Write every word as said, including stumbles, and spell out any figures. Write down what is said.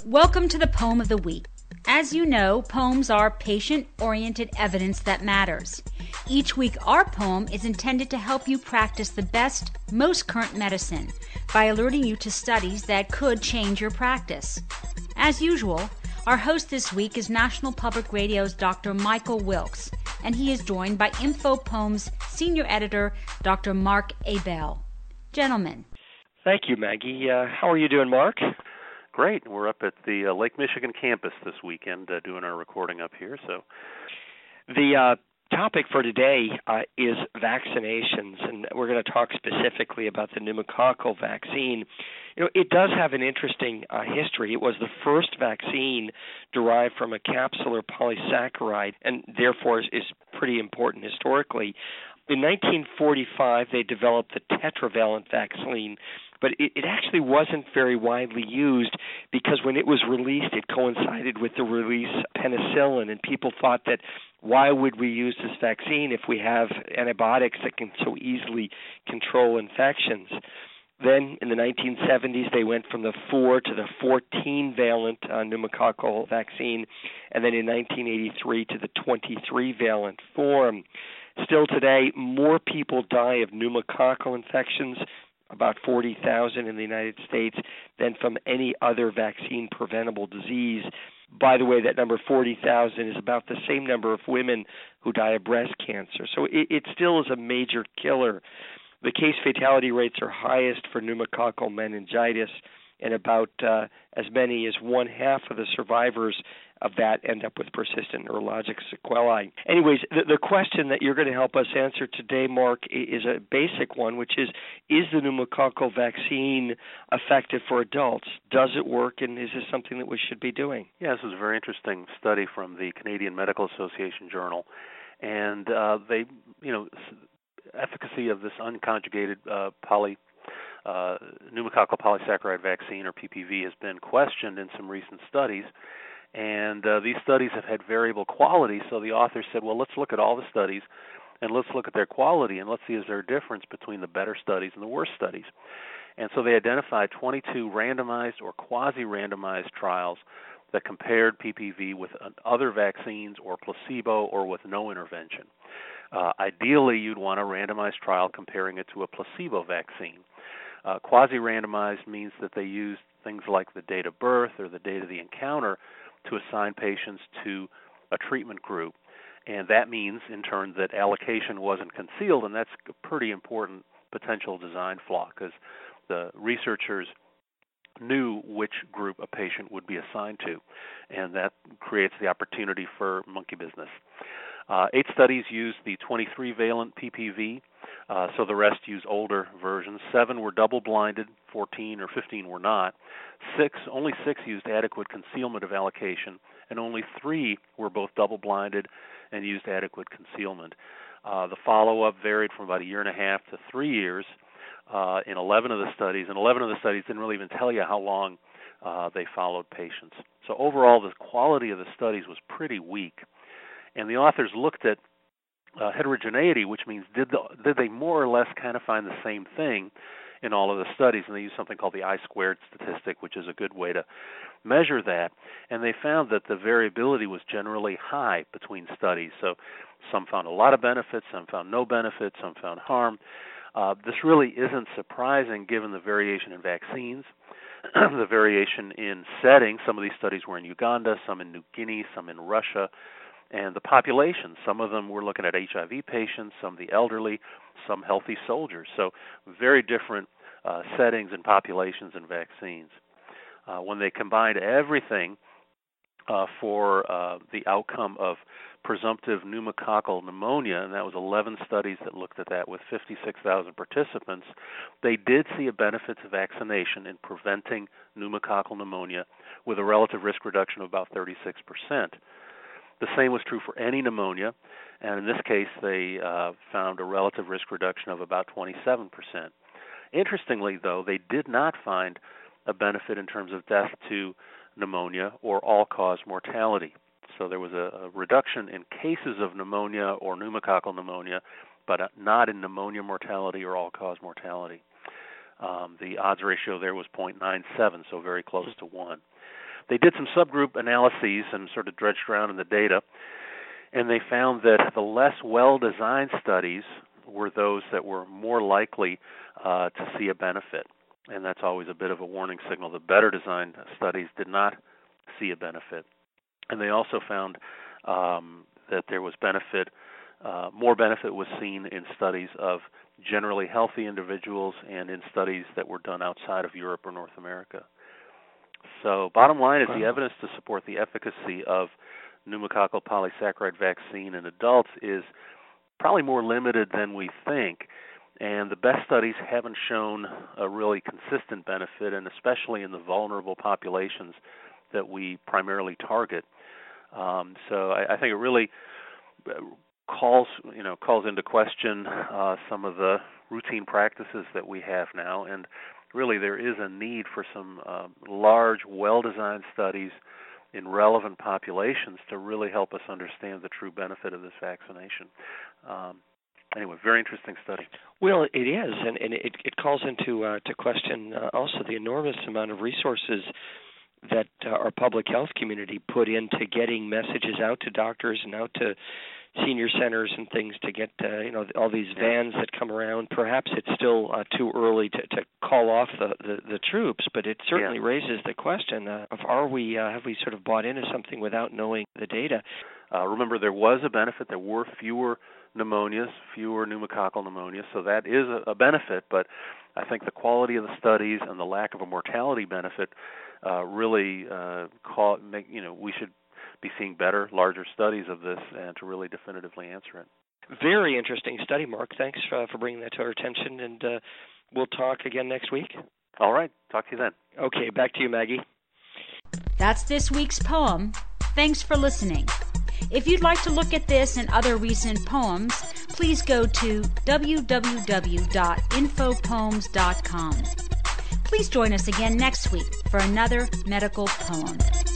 Welcome to the Poem of the Week. As you know, poems are patient-oriented evidence that matters. Each week, our poem is intended to help you practice the best, most current medicine by alerting you to studies that could change your practice. As usual, our host this week is National Public Radio's Doctor Michael Wilkes, and he is joined by Info Poems Senior Editor Doctor Mark Abell. Gentlemen. Thank you, Maggie. Uh, how are you doing, Mark? Great. We're up at the uh, Lake Michigan campus this weekend uh, doing our recording up here. So, The uh, topic for today uh, is vaccinations, and we're going to talk specifically about the pneumococcal vaccine. You know, it does have an interesting uh, history. It was the first vaccine derived from a capsular polysaccharide, and therefore is, is pretty important historically. In nineteen forty-five, they developed the tetravalent vaccine, but it, it actually wasn't very widely used because when it was released, it coincided with the release of penicillin, and people thought that why would we use this vaccine if we have antibiotics that can so easily control infections? Then in the nineteen seventies, they went from the four to the fourteen-valent uh, pneumococcal vaccine, and then in nineteen eighty-three to the twenty-three-valent form. Still today, more people die of pneumococcal infections, about forty thousand in the United States, than from any other vaccine-preventable disease. By the way, that number forty thousand is about the same number of women who die of breast cancer. So it, it still is a major killer. The case fatality rates are highest for pneumococcal meningitis, and about uh, as many as one half of the survivors of that end up with persistent neurologic sequelae. Anyways, the, the question that you're going to help us answer today, Mark, is a basic one, which is, is the pneumococcal vaccine effective for adults? Does it work, and is this something that we should be doing? yeah, this is a very interesting study from the Canadian Medical Association Journal, and uh, they, you know, efficacy of this unconjugated uh, poly uh, pneumococcal polysaccharide vaccine, or P P V, has been questioned in some recent studies. And uh, these studies have had variable quality, so the authors said, well, let's look at all the studies, and let's look at their quality, and let's see is there a difference between the better studies and the worst studies. And so they identified twenty-two randomized or quasi-randomized trials that compared P P V with other vaccines or placebo or with no intervention. Uh, ideally, you'd want a randomized trial comparing it to a placebo vaccine. Uh, quasi-randomized means that they used things like the date of birth or the date of the encounter to assign patients to a treatment group. And that means, in turn, that allocation wasn't concealed, and that's a pretty important potential design flaw because the researchers knew which group a patient would be assigned to, and that creates the opportunity for monkey business. Uh, eight studies used the twenty-three-valent P P V, uh, so the rest used older versions. Seven were double-blinded, fourteen or fifteen were not. Six, only six used adequate concealment of allocation, and only three were both double-blinded and used adequate concealment. Uh, the follow-up varied from about a year and a half to three years uh, in eleven of the studies, and eleven of the studies didn't really even tell you how long uh, they followed patients. So overall, the quality of the studies was pretty weak. And the authors looked at uh, heterogeneity, which means did, the, did they more or less kind of find the same thing in all of the studies, and they used something called the I-squared statistic, which is a good way to measure that. And they found that the variability was generally high between studies. So some found a lot of benefits, some found no benefits, some found harm. Uh, this really isn't surprising given the variation in vaccines, the variation in settings. Some of these studies were in Uganda, some in New Guinea, some in Russia. And the population, some of them were looking at H I V patients, some the elderly, some healthy soldiers. So very different uh, settings and populations and vaccines. Uh, when they combined everything uh, for uh, the outcome of presumptive pneumococcal pneumonia, and that was eleven studies that looked at that with fifty-six thousand participants, they did see a benefit to vaccination in preventing pneumococcal pneumonia with a relative risk reduction of about thirty-six percent. The same was true for any pneumonia, and in this case, they uh, found a relative risk reduction of about twenty-seven percent. Interestingly, though, they did not find a benefit in terms of death to pneumonia or all-cause mortality. So there was a, a reduction in cases of pneumonia or pneumococcal pneumonia, but not in pneumonia mortality or all-cause mortality. Um, the odds ratio there was zero point nine seven, so very close to one. they did some subgroup analyses and sort of dredged around in the data, and they found that the less well-designed studies were those that were more likely uh, to see a benefit. And that's always a bit of a warning signal. The better designed studies did not see a benefit. And they also found um, that there was benefit, uh, more benefit was seen in studies of generally healthy individuals and in studies that were done outside of Europe or North America. So bottom line is, wow, the evidence to support the efficacy of pneumococcal polysaccharide vaccine in adults is probably more limited than we think. And the best studies haven't shown a really consistent benefit, and especially in the vulnerable populations that we primarily target. Um, so I, I think it really calls, you know, calls into question uh, some of the routine practices that we have now, and really there is a need for some uh, large, well-designed studies in relevant populations to really help us understand the true benefit of this vaccination. Um, Anyway, very interesting study. Well, it is, and, and it, it calls into uh, to question uh, also the enormous amount of resources that uh, our public health community put into getting messages out to doctors and out to senior centers and things to get, uh, you know, all these vans that come around. Perhaps it's still uh, too early to, to call off the, the, the troops, but it certainly yeah. raises the question uh, of are we, uh, have we sort of bought into something without knowing the data? Uh, remember, there was a benefit. There were fewer pneumonias, fewer pneumococcal pneumonias, so that is a, a benefit, but I think the quality of the studies and the lack of a mortality benefit uh, really uh, call, make, you know, we should be seeing better, larger studies of this and to really definitively answer it. Very interesting study, Mark. Thanks uh, for bringing that to our attention, and uh, we'll talk again next week. All right. Talk to you then. Okay, back to you, Maggie. That's this week's poem. Thanks for listening. If you'd like to look at this and other recent poems, please go to w w w dot info poems dot com. Please join us again next week for another medical poem.